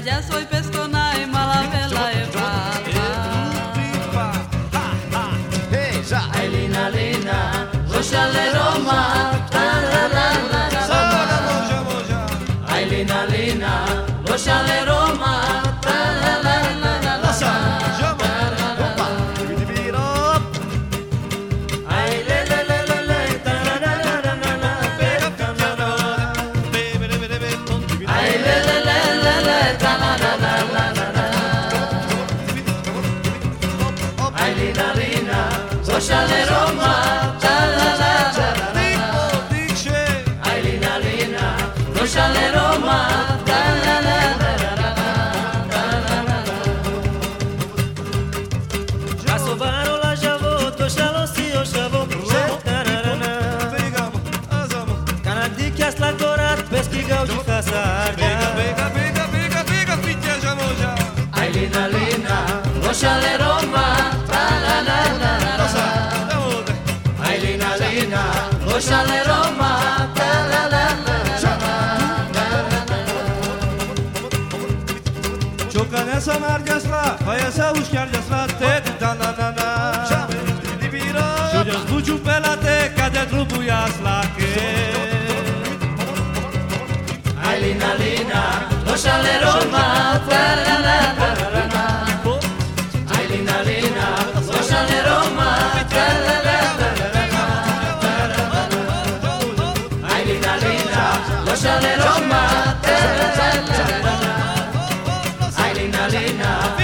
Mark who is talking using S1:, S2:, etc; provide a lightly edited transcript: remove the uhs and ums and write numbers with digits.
S1: ya soy pescona y malabela e Ay lina lina, roxale Roma, la la la la la. Ay lina lina, roxale Roma, la la la la la la. Ay le le le le le, ta la la la la la la. Ay le le le le le, ta la la la la la la. Ay lina lina, roxale Roma, la la la la la. Ay lina lina, roxale Roma, la la la la la la.
S2: Já sovaram lá, já vou, tô xalocio, já vou. Canadi que as lagoras, pesquigão de caçarga.
S1: Ay lina lina, roxale Roma, la la la la la. Ay lina lina, roxale Roma, la la la la la.
S3: Çok anesa mergesla, fayasa ușcargesla, te dananana. Șudios buciu pelate, cade trubuiasla che.
S1: Ay lina lina, roxale Roma, la la la la la. Ay lina lina, roxale Roma, la la la la la. Ay lina lina, roxale Roma, la la la la. Ay lina lina.